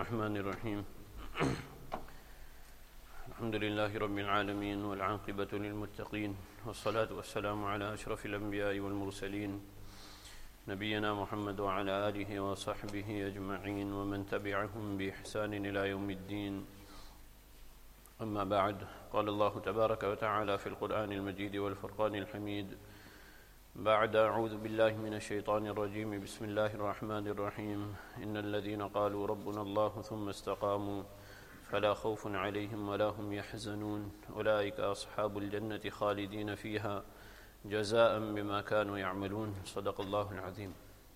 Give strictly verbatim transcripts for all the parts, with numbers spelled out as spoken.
الرحمن الرحيم الحمد لله رب العالمين والعاقبة للمتقين والصلاة والسلام على أشرف الأنبياء والمرسلين نبينا محمد وعلى آله وصحبه أجمعين ومن تبعهم بإحسان إلى يوم الدين. أما بعد، قال الله تبارك وتعالى في القرآن المجيد والفرقان الحميد بعد أعوذ بالله من الشيطان الرجيم بسم الله الرحمن الرحيم إن الذين قالوا ربنا الله ثم استقاموا فلا خوف عليهم ولا هم يحزنون أولئك أصحاب الجنة خالدين فيها جزاء بما كانوا يعملون. صدق الله العظيم.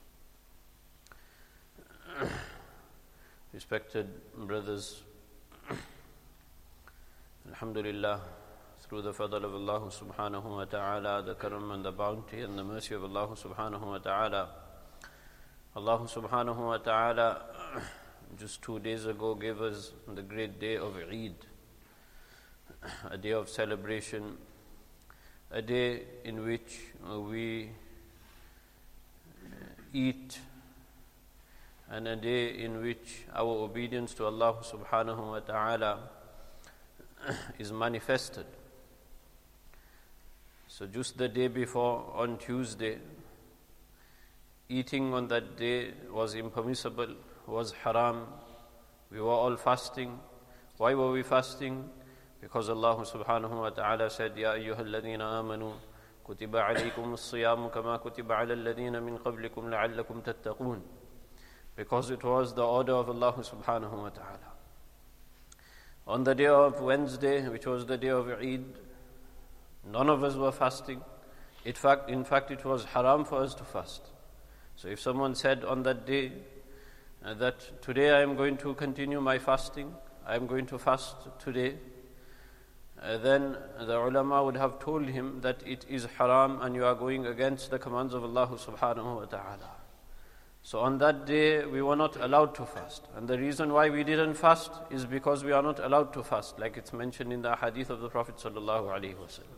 Respected brothers, Alhamdulillah, through the fadl of Allah subhanahu wa ta'ala, the karam and the bounty and the mercy of Allah subhanahu wa ta'ala, Allah subhanahu wa ta'ala just two days ago gave us the great day of Eid, a day of celebration, a day in which we eat, and a day in which our obedience to Allah subhanahu wa ta'ala is manifested. So just the day before, on Tuesday, eating on that day was impermissible, was haram. We were all fasting. Why were we fasting? Because Allah subhanahu wa ta'ala said, Ya ayyuhal ladhina amanu, kutiba alaykum as-siyamu kama kutiba ala alladhina min qablikum la'allakum tattaqun. Because it was the order of Allah subhanahu wa ta'ala. On the day of Wednesday, which was the day of Eid, none of us were fasting. In fact, in fact, it was haram for us to fast. So if someone said on that day uh, that today I am going to continue my fasting, I am going to fast today, uh, then the ulama would have told him that it is haram and you are going against the commands of Allah subhanahu wa ta'ala. So on that day, we were not allowed to fast. And the reason why we didn't fast is because we are not allowed to fast, like it's mentioned in the hadith of the Prophet sallallahu alaihi wasallam,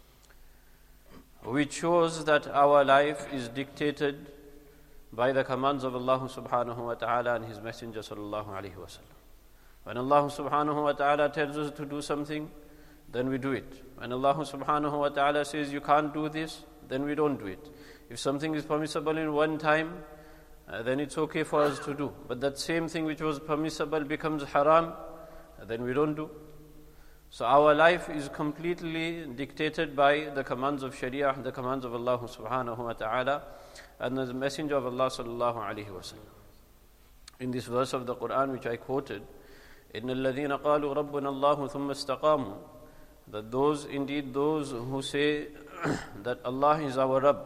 which shows that our life is dictated by the commands of Allah subhanahu wa ta'ala and His Messenger sallallahu alaihi wasallam. When Allah subhanahu wa ta'ala tells us to do something, then we do it. When Allah subhanahu wa ta'ala says you can't do this, then we don't do it. If something is permissible in one time, Uh, then it's okay for us to do. But that same thing which was permissible becomes haram, uh, then we don't do. So our life is completely dictated by the commands of Sharia, the commands of Allah subhanahu wa ta'ala, and the Messenger of Allah sallallahu alayhi wa sallam. In this verse of the Quran which I quoted, إِنَّ الَّذِينَ قَالُوا رَبُّنَا اللَّهُ ثُمَّ اسْتَقَامُوا, that those, indeed those who say that Allah is our Rabb,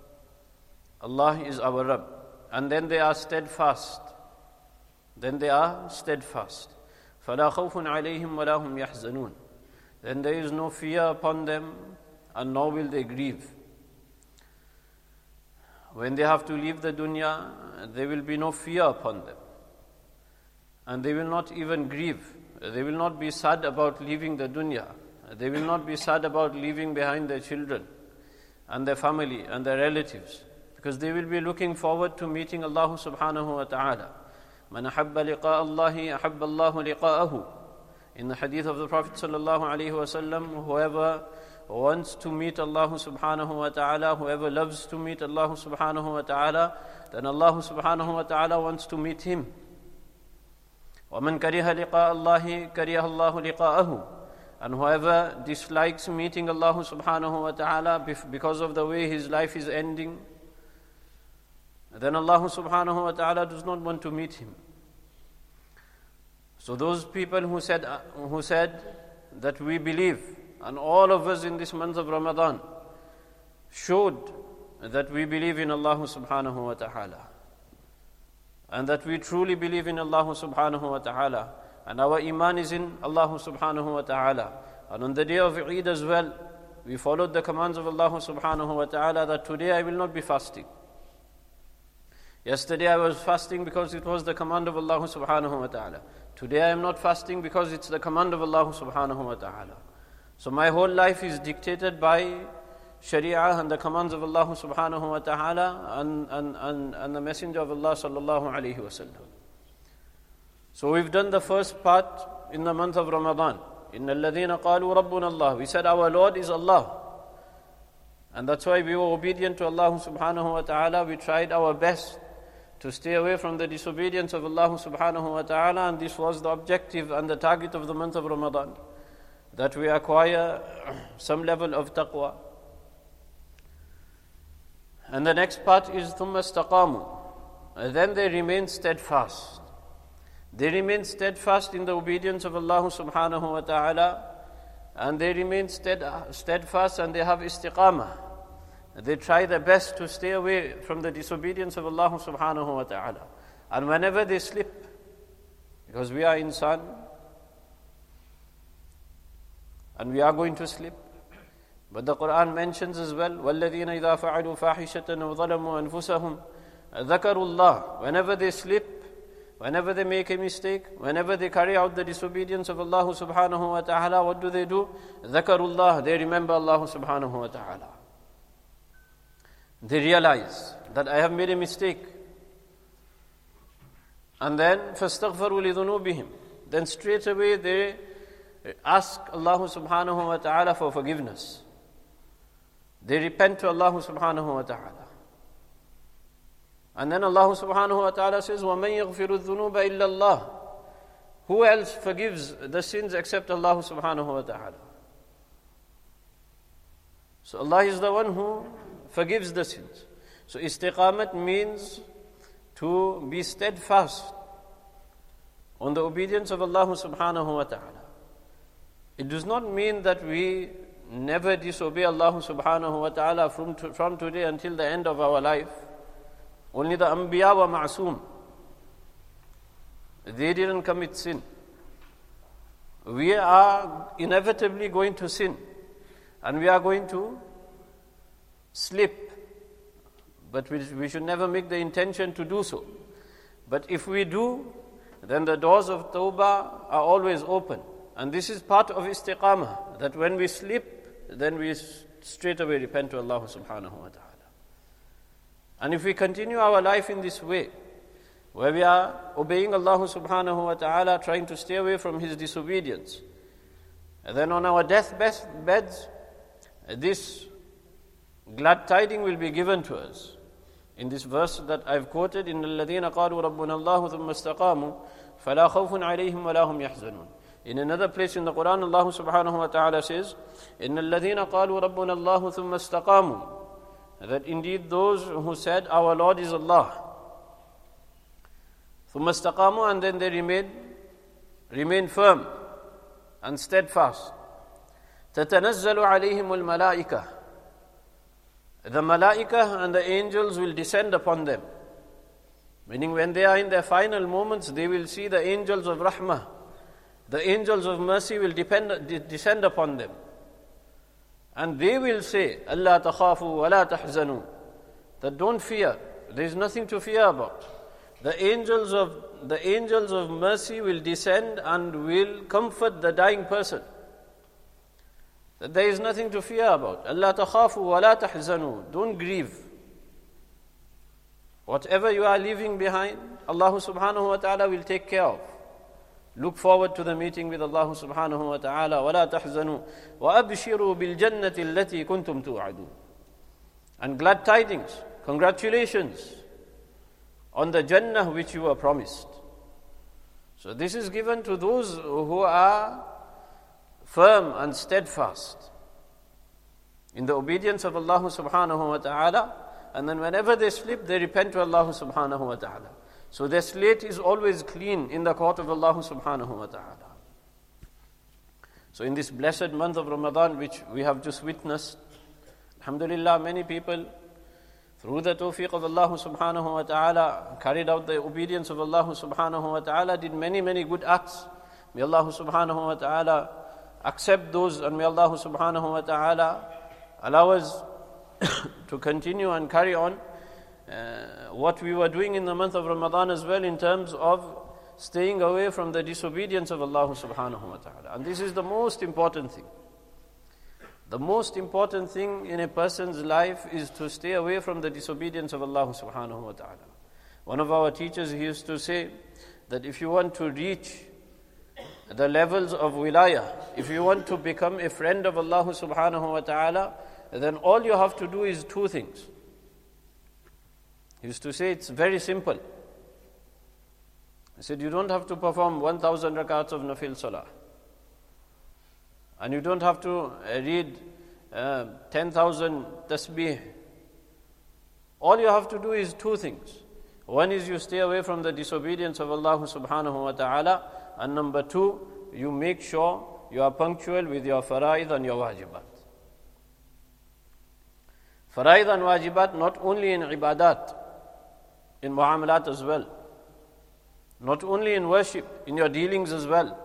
Allah is our Rabb, and then they are steadfast. Then they are steadfast. فَلَا خَوْفٌ عَلَيْهِمْ وَلَا هُمْ يَحْزَنُونَ. Then there is no fear upon them, and nor will they grieve. When they have to leave the dunya, there will be no fear upon them. And they will not even grieve. They will not be sad about leaving the dunya. They will not be sad about leaving behind their children, and their family, and their relatives. Because they will be looking forward to meeting Allah subhanahu wa ta'ala. مَنْ أَحَبَّ لِقَاءَ اللَّهِ أَحَبَّ اللَّهُ لِقَاءَهُ. In the hadith of the Prophet sallallahu alayhi wa sallam, whoever wants to meet Allah subhanahu wa ta'ala, whoever loves to meet Allah subhanahu wa ta'ala, then Allah subhanahu wa ta'ala wants to meet him. وَمَنْ كَرِهَ لِقَاءَ اللَّهِ كَرِهَ اللَّهُ لِقَاءَهُ. And whoever dislikes meeting Allah subhanahu wa ta'ala because of the way his life is ending, then Allah subhanahu wa ta'ala does not want to meet him. So those people who said who said that we believe, and all of us in this month of Ramadan showed that we believe in Allah subhanahu wa ta'ala, and that we truly believe in Allah subhanahu wa ta'ala, and our iman is in Allah subhanahu wa ta'ala. And on the day of Eid as well, we followed the commands of Allah subhanahu wa ta'ala that today I will not be fasting. Yesterday I was fasting because it was the command of Allah subhanahu wa ta'ala. Today I am not fasting because it's the command of Allah subhanahu wa ta'ala. So my whole life is dictated by Sharia and the commands of Allah subhanahu wa ta'ala and, and, and, and the Messenger of Allah sallallahu alayhi wa sallam. So we've done the first part in the month of Ramadan. إِنَّ الَّذِينَ قَالُوا رَبُّنَا اللَّهُ. We said our Lord is Allah. And that's why we were obedient to Allah subhanahu wa ta'ala. We tried our best to stay away from the disobedience of Allah subhanahu wa ta'ala, and this was the objective and the target of the month of Ramadan, that we acquire some level of taqwa. And the next part is ثُمَّ اسْتَقَامُوا. And then they remain steadfast. They remain steadfast in the obedience of Allah subhanahu wa ta'ala, and they remain stead, steadfast and they have istiqamah. They try their best to stay away from the disobedience of Allah subhanahu wa ta'ala. And whenever they slip, because we are insan, and we are going to slip, but the Quran mentions as well, وَالَّذِينَ إِذَا فَعَلُوا فَاحِشَةً وَظَلَمُوا أَنفُسَهُمْ ذَكَرُوا اللَّهِ. Whenever they slip, whenever they make a mistake, whenever they carry out the disobedience of Allah subhanahu wa ta'ala, what do they do? ذَكَرُوا اللَّهِ. They remember Allah subhanahu wa ta'ala. They realize that I have made a mistake. And then فَاسْتَغْفَرُوا لِذُنُوبِهِمْ. Then straight away they ask Allah subhanahu wa ta'ala for forgiveness. They repent to Allah subhanahu wa ta'ala. And then Allah subhanahu wa ta'ala says, وَمَنْ يَغْفِرُ الذُّنُوبَ إِلَّا اللَّهِ. Who else forgives the sins except Allah subhanahu wa ta'ala? So Allah is the one who forgives the sins. So istiqamat means to be steadfast on the obedience of Allah subhanahu wa ta'ala. It does not mean that we never disobey Allah subhanahu wa ta'ala from, to, from today until the end of our life. Only the Anbiya wa Ma'soom, they didn't commit sin. We are inevitably going to sin, and we are going to slip, but we, we should never make the intention to do so. But if we do, then the doors of tawbah are always open. And this is part of istiqamah, that when we slip, then we straight away repent to Allah subhanahu wa ta'ala. And if we continue our life in this way, where we are obeying Allah subhanahu wa ta'ala, trying to stay away from His disobedience, and then on our deathbeds, this glad tiding will be given to us. In this verse that I've quoted, إِنَّ الَّذِينَ قَالُوا رَبُّنَا اللَّهُ ثُمَّ اسْتَقَامُوا فَلَا خَوْفٌ عَلَيْهِمْ وَلَا هُمْ يَحْزَنُونَ. In another place in the Quran, Allah subhanahu wa ta'ala says, إِنَّ الَّذِينَ قَالُوا رَبُّنَا اللَّهُ ثُمَّ اسْتَقَامُوا. That indeed those who said, our Lord is Allah, ثُمَّ اسْتَقَامُوا, and then they remain, remain firm and steadfast. تَتَنَزَّلُ عَلَيْهِمُ الْمَلَائِكَةِ. The malaikah and the angels will descend upon them. Meaning when they are in their final moments, they will see the angels of rahmah. The angels of mercy will depend, de- descend upon them. And they will say, أَلَّا تَخَافُوا وَلَا تَحْزَنُوا. That don't fear. There is nothing to fear about. The angels of the angels of mercy will descend and will comfort the dying person. That there is nothing to fear about. أَلَّا تَخَافُوا وَلَا تَحْزَنُوا. Don't grieve. Whatever you are leaving behind, Allah subhanahu wa ta'ala will take care of. Look forward to the meeting with Allah subhanahu wa ta'ala. وَلَا تَحْزَنُوا وَأَبْشِرُوا بِالْجَنَّةِ الَّتِي كُنْتُمْ تُوعَدُونَ. And glad tidings, congratulations on the Jannah which you were promised. So this is given to those who are firm and steadfast in the obedience of Allah subhanahu wa ta'ala, and then whenever they slip, they repent to Allah subhanahu wa ta'ala. So their slate is always clean in the court of Allah subhanahu wa ta'ala. So in this blessed month of Ramadan, which we have just witnessed, alhamdulillah, many people, through the tawfiq of Allah subhanahu wa ta'ala, carried out the obedience of Allah subhanahu wa ta'ala, did many, many good acts. May Allah subhanahu wa ta'ala accept those, and may Allah subhanahu wa ta'ala allow us to continue and carry on uh, what we were doing in the month of Ramadan as well, in terms of staying away from the disobedience of Allah subhanahu wa ta'ala. And this is the most important thing. The most important thing in a person's life is to stay away from the disobedience of Allah subhanahu wa ta'ala. One of our teachers, he used to say that if you want to reach the levels of wilayah, if you want to become a friend of Allah subhanahu wa ta'ala, then all you have to do is two things. He used to say it's very simple. He said you don't have to perform one thousand rakats of nafil salah. And you don't have to read uh, ten thousand tasbih. All you have to do is two things. One is you stay away from the disobedience of Allah subhanahu wa ta'ala. And number two, you make sure you are punctual with your faraid and your wajibat. Faraid and wajibat not only in ibadat, in muamalat as well. Not only in worship, in your dealings as well.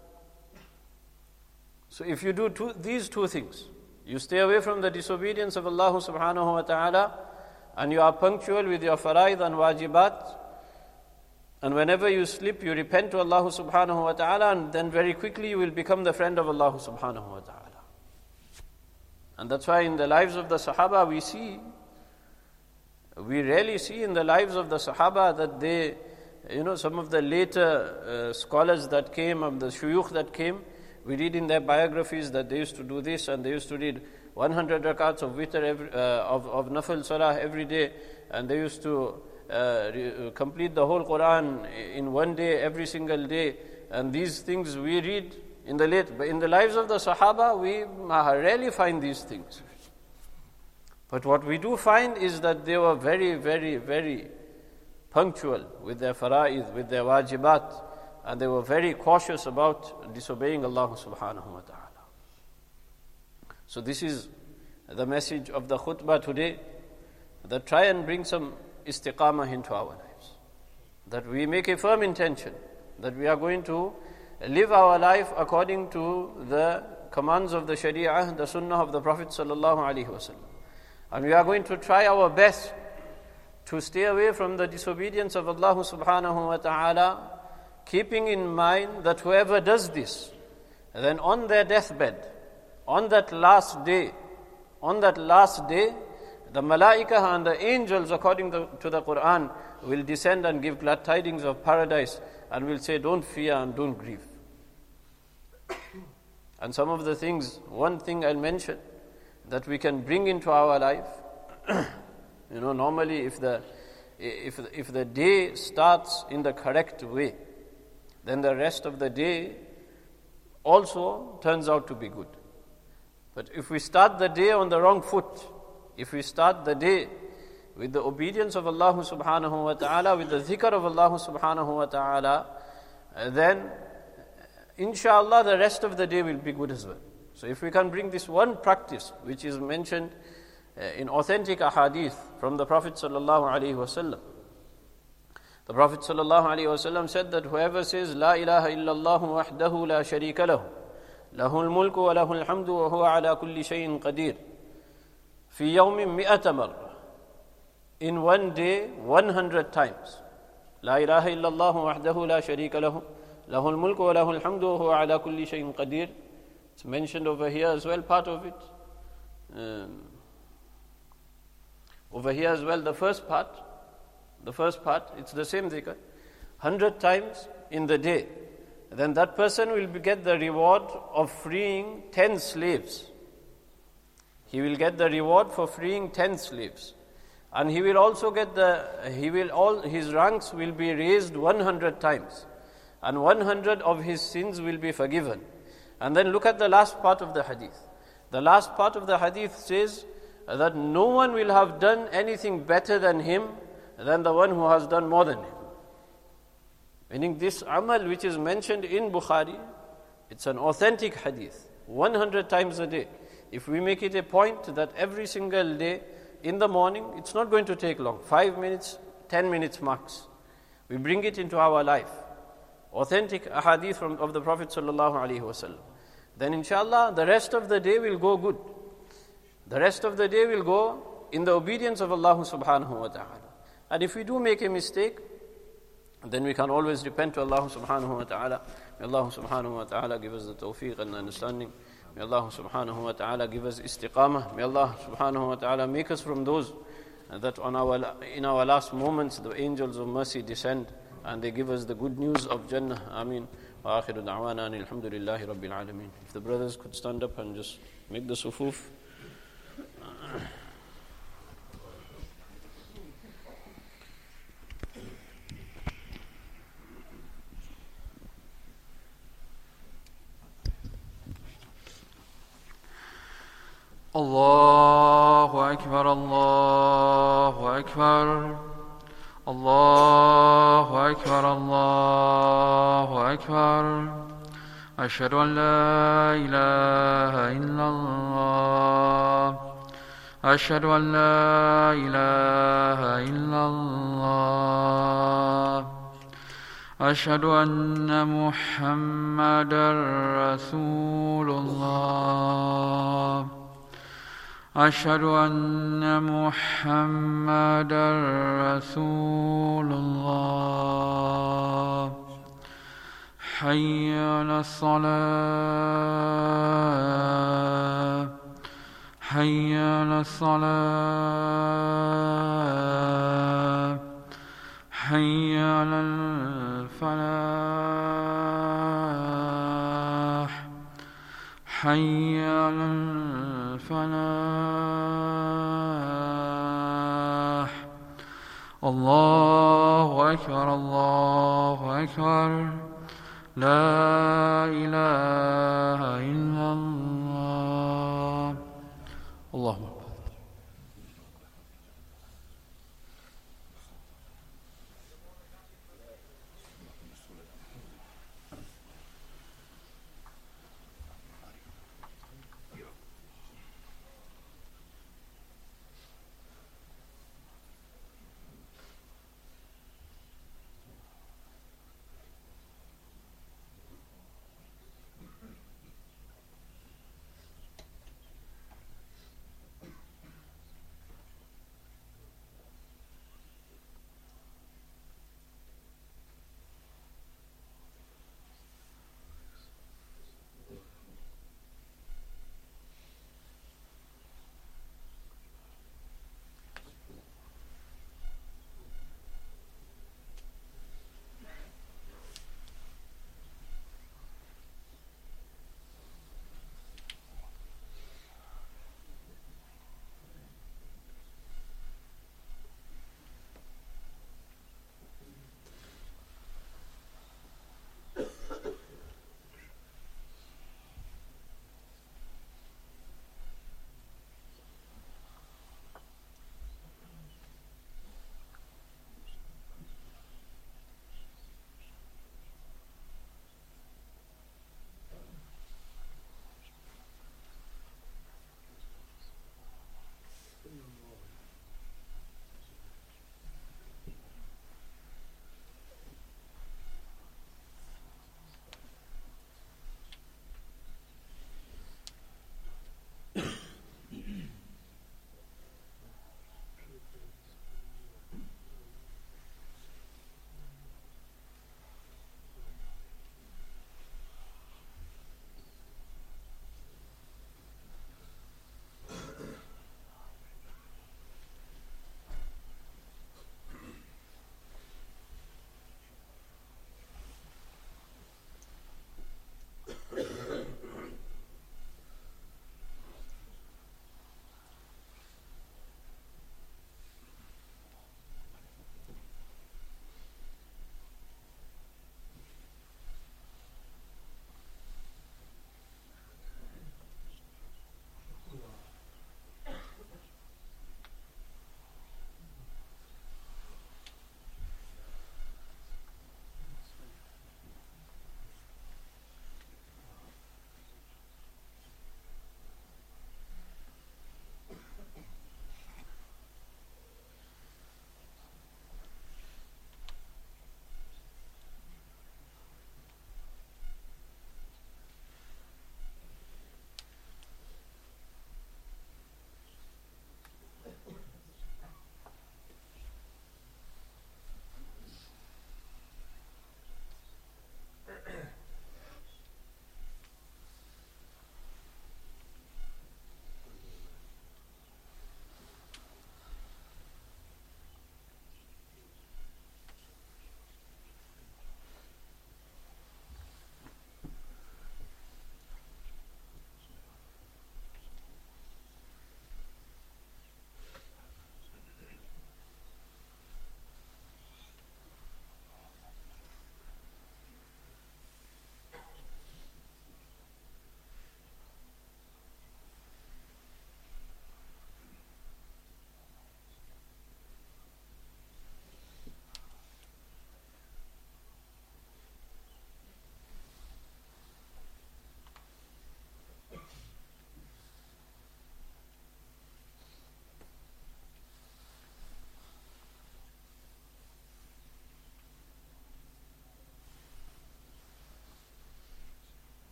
So if you do two, these two things, you stay away from the disobedience of Allah subhanahu wa ta'ala, and you are punctual with your faraid and wajibat, and whenever you slip, you repent to Allah subhanahu wa ta'ala, and then very quickly you will become the friend of Allah subhanahu wa ta'ala. And that's why in the lives of the Sahaba we see, we rarely see in the lives of the Sahaba that they, you know, some of the later uh, scholars that came, and the shuyukh that came, we read in their biographies that they used to do this, and they used to read one hundred rakats of witr, every, uh, of, of nafil salah every day, and they used to uh, re- complete the whole Quran in one day, every single day. And these things we read in the late, but in the lives of the Sahaba, we rarely find these things. But what we do find is that they were very, very, very punctual with their fara'id, with their wajibat, and they were very cautious about disobeying Allah subhanahu wa ta'ala. So this is the message of the khutbah today, that try and bring some istiqamah into our lives. That we make a firm intention that we are going to live our life according to the commands of the Sharia, the Sunnah of the Prophet sallallahu alaihi wasallam. And we are going to try our best to stay away from the disobedience of Allah subhanahu wa ta'ala, keeping in mind that whoever does this, then on their deathbed, on that last day, on that last day, the malaikah and the angels, according to, to the Quran, will descend and give glad tidings of paradise, and will say, don't fear and don't grieve. And some of the things, one thing I'll mention, that we can bring into our life, you know, normally if the, if, if the day starts in the correct way, then the rest of the day also turns out to be good. But if we start the day on the wrong foot, if we start the day with the obedience of Allah subhanahu wa ta'ala, with the dhikr of Allah subhanahu wa ta'ala, then inshallah the rest of the day will be good as well. So if we can bring this one practice, which is mentioned in authentic ahadith from the Prophet sallallahu alaihi wasallam. The Prophet sallallahu alaihi wasallam said that whoever says La ilaha illallah wahdahu la sharika lahu, lahul mulku wa lahul hamdu wa huwa ala kulli shay'in qadir, fi yawmin mi'ata marra, in one day one hundred times. La ilaha illallah wahdahu la sharika lahu, lahul mulku wa lahul hamdu wa huwa ala kulli shay'in qadir. It's mentioned over here as well, part of it. Um, over here as well, the first part, the first part, it's the same dhikr, hundred times in the day. Then that person will get the reward of freeing ten slaves. He will get the reward for freeing ten slaves. And he will also get the, he will all, his ranks will be raised one hundred times. And one hundred of his sins will be forgiven. And then look at the last part of the hadith. The last part of the hadith says that no one will have done anything better than him than the one who has done more than him. Meaning this amal which is mentioned in Bukhari, it's an authentic hadith, one hundred times a day. If we make it a point that every single day in the morning, it's not going to take long, five minutes, ten minutes max. We bring it into our life. Authentic ahadith from, of the Prophet sallallahu alaihi wasallam. Then inshallah, the rest of the day will go good. The rest of the day will go in the obedience of Allah subhanahu wa ta'ala. And if we do make a mistake, then we can always repent to Allah subhanahu wa ta'ala. May Allah subhanahu wa ta'ala give us the tawfiq and understanding. May Allah subhanahu wa ta'ala give us istiqamah. May Allah subhanahu wa ta'ala make us from those that on our in our last moments the angels of mercy descend and they give us the good news of Jannah. Ameen. Wa akhiru da'wana alhamdulillahi rabbil alameen. If the brothers could stand up and just make the sufuf. Allahu Akbar, Allahu Akbar, Allahu Akbar, Allahu Akbar. Ashhadu an la ilaha illallah. Ashhadu an la ilaha illallah. Ashhadu anna Muhammadar Rasulullah. أشهد أن محمدًا رسول الله. حي على الصلاة. حي على الصلاة. حي على الفلاح. حي على الفلاح. الله أكبر، الله أكبر. لا إله إلا الله. اللهم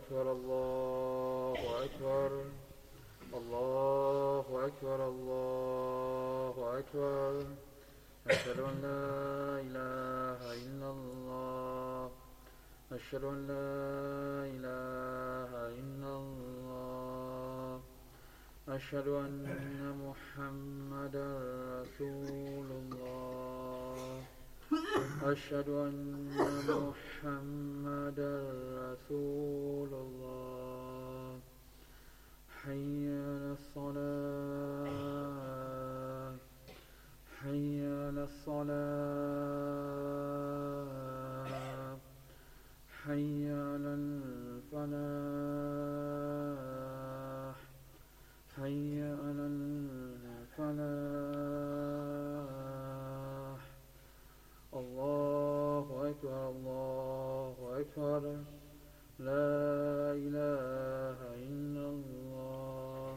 أكبر الله أكبر الله أكبر الله أكبر أشهد أن لا إله إلا الله أشهد أن لا إله إلا الله أشهد أن محمدا رسول الله أشهد أن محمدا رسول الله حي على الصلاة حي على الصلاة حي على الفلاح حي على الفلاح الله أكبر الله أكبر لا إله إلا الله.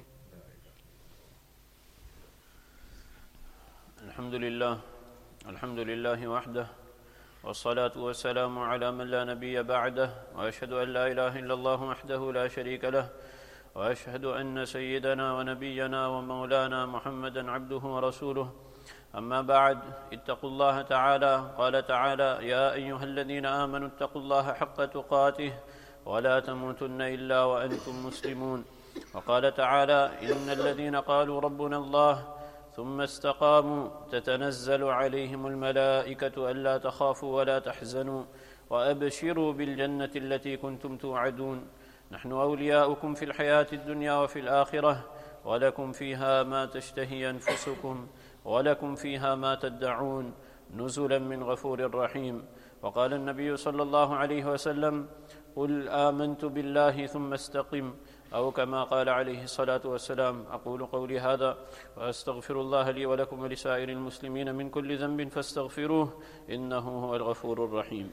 الحمد لله الحمد لله وحده والصلاة والسلام على من لا نبي بعده وأشهد أن لا إله إلا الله وحده لا شريك له وأشهد أن سيدنا ونبينا ومولانا محمدا عبده ورسوله. أما بعد اتقوا الله تعالى. قال تعالى يا أيها الذين آمنوا اتقوا الله حق تقاته ولا تموتن إلا وأنتم مسلمون. وقال تعالى إن الذين قالوا ربنا الله ثم استقاموا تتنزل عليهم الملائكة ألا تخافوا ولا تحزنوا وأبشروا بالجنة التي كنتم توعدون نحن أولياؤكم في الحياة الدنيا وفي الآخرة ولكم فيها ما تشتهي أنفسكم ولكم فيها ما تدعون نزلا من غفور رحيم. وقال النبي صلى الله عليه وسلم قل آمنت بالله ثم استقم أو كما قال عليه الصلاة والسلام. أقول قولي هذا وأستغفر الله لي ولكم ولسائر المسلمين من كل ذنب فاستغفروه إنه هو الغفور الرحيم.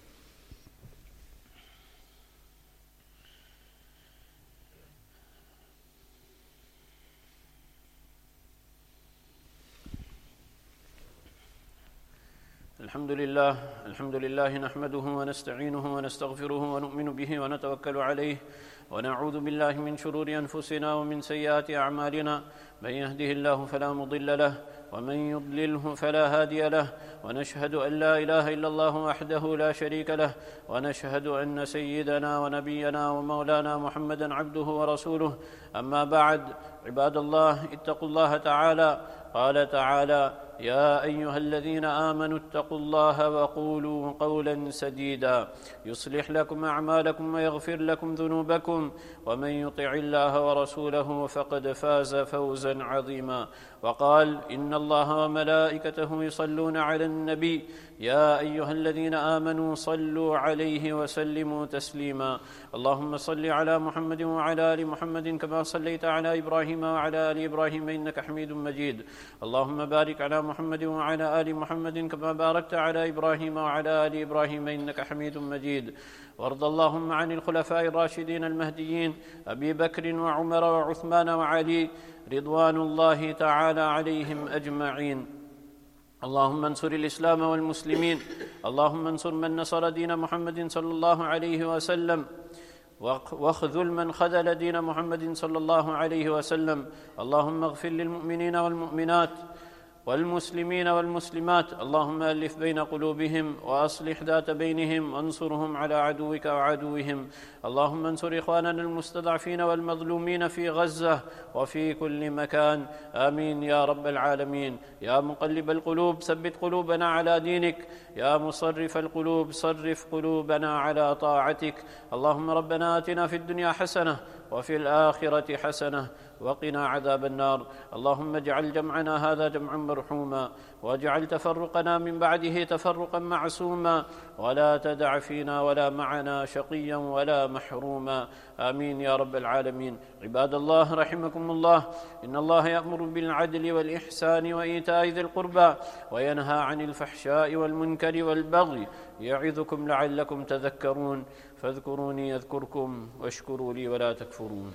الحمد لله الحمد لله نحمده ونستعينه ونستغفره ونؤمن به ونتوكل عليه ونعوذ بالله من شرور أنفسنا ومن سيئات أعمالنا من يهده الله فلا مضل له ومن يضلله فلا هادي له ونشهد أن لا إله إلا الله وحده لا شريك له ونشهد أن سيدنا ونبينا ومولانا محمدا عبده ورسوله. أما بعد عباد الله اتقوا الله تعالى. قال تعالى يا أيها الذين آمنوا اتقوا الله وقولوا قولا سديدا يصلح لكم أعمالكم ويغفر لكم ذنوبكم ومن يطع الله ورسوله فقد فاز فوزا عظيما. وقال إن الله وملائكته يصلون على النبي يا أيها الذين آمنوا صلوا عليه وسلموا تسليما. اللهم صل على محمد وعلى آل محمد كما صليت على إبراهيم وعلى آل إبراهيم إنك حميد مجيد. اللهم بارك على محمد وعلى آل محمد كما باركت على إبراهيم وعلى آل إبراهيم إنك حميد مجيد. وارض اللهم عن الخلفاء الراشدين المهديين أبي بكر وعمر وعثمان وعلي رضوان الله تعالى عليهم أجمعين. اللهم انصر الإسلام والمسلمين. اللهم انصر من نصر دين محمد صلى الله عليه وسلم واخذل من خذل دين محمد صلى الله عليه وسلم. اللهم اغفر للمؤمنين والمؤمنات والمسلمين والمسلمات. اللهم ألف بين قلوبهم وأصلح ذات بينهم وانصرهم على عدوك وعدوهم. اللهم انصر إخواننا المستضعفين والمظلومين في غزة وفي كل مكان آمين يا رب العالمين. يا مقلب القلوب ثبت قلوبنا على دينك. يا مصرف القلوب صرف قلوبنا على طاعتك. اللهم ربنا آتنا في الدنيا حسنة وفي الآخرة حسنة وقنا عذاب النار. اللهم اجعل جمعنا هذا جمعا مرحوما واجعل تفرقنا من بعده تفرقا معصوما ولا تدع فينا ولا معنا شقيا ولا محروما آمين يا رب العالمين. عباد الله رحمكم الله إن الله يأمر بالعدل والإحسان وإيتاء ذي القربى وينهى عن الفحشاء والمنكر والبغي يعظكم لعلكم تذكرون فاذكروني أذكركم واشكروا لي ولا تكفرون.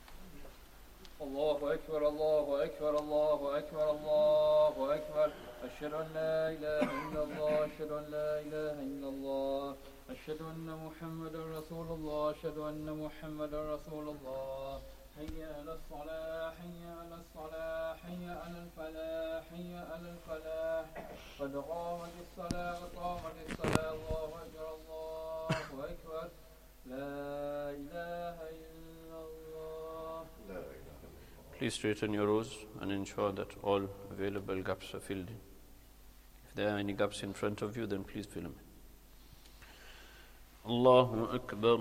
الله أكبر الله أكبر الله أكبر الله أكبر أشهد أن لا إله إلا الله أشهد أن لا إله إلا الله أشهد أن محمدا رسول الله أشهد أن محمدا رسول الله حي على الصلاة حي على الصلاة حي على الفلاح حي على الفلاح قد قامت الصلاة قامت الصلاة الله أكبر الله أكبر لا إله إلا الله. Please straighten your rows and ensure that all available gaps are filled in. If there are any gaps in front of you, then please fill them in. Allahu Akbar.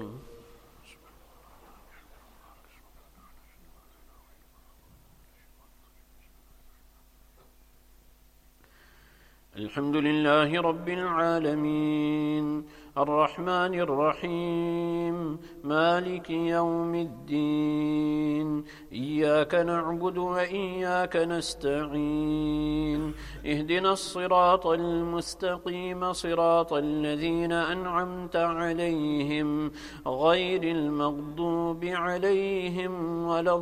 الحمد لله رب العالمين الرحمن الرحيم مالك يوم الدين إياك نعبد وإياك نستعين اهدنا الصراط المستقيم صراط الذين أنعمت عليهم غير المغضوب عليهم ولا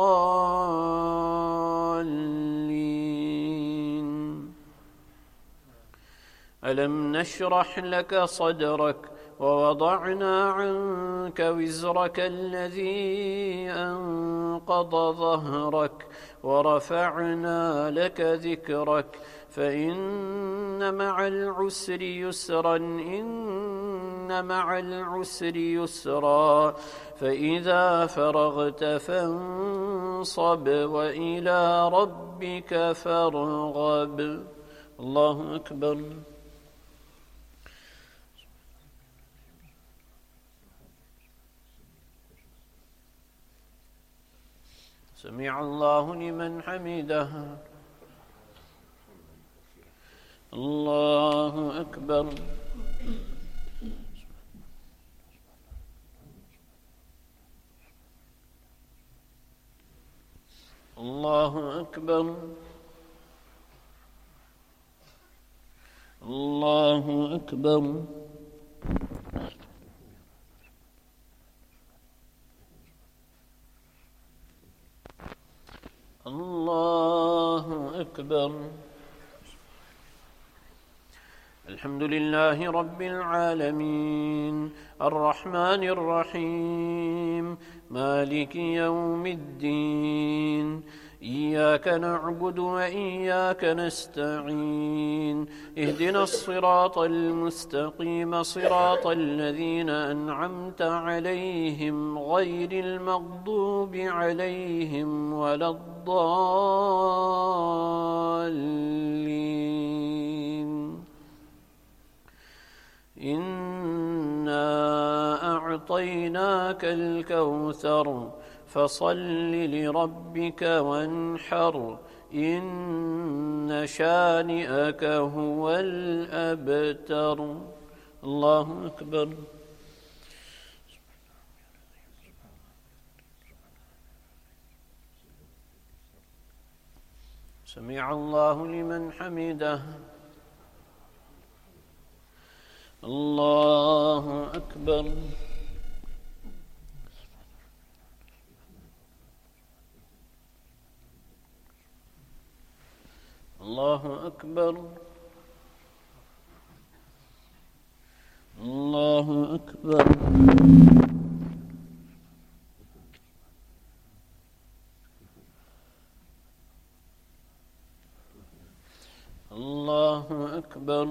الضالين. ألم نشرح لك صدرك ووضعنا عنك وزرك الذي أنقض ظهرك ورفعنا لك ذكرك فإن مع العسر يسرا إن مع العسر يسرا فإذا فرغت فانصب وإلى ربك فارغب. الله أكبر. سمع الله لمن حمده. الله أكبر. الله أكبر. الله أكبر. الله أكبر. الحمد لله رب العالمين الرحمن الرحيم مالك يوم الدين إياك نعبد وإياك نستعين اهدنا الصراط المستقيم صراط الذين أنعمت عليهم غير المغضوب عليهم ولا الضالين. إنا أعطيناك الكوثر فصل لربك وانحر إن شانئك هو الأبتر. الله أكبر. سمع الله لمن حمده. الله أكبر. الله أكبر. الله أكبر. الله أكبر.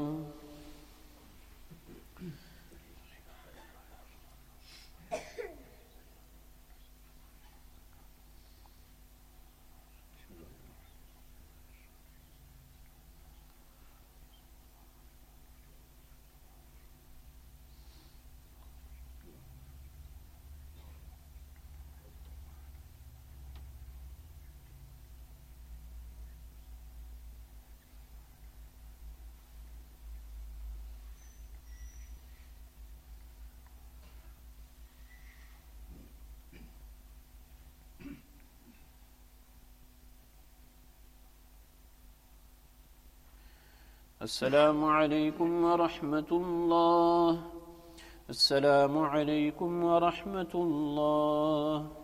السلام عليكم ورحمة الله. السلام عليكم ورحمة الله.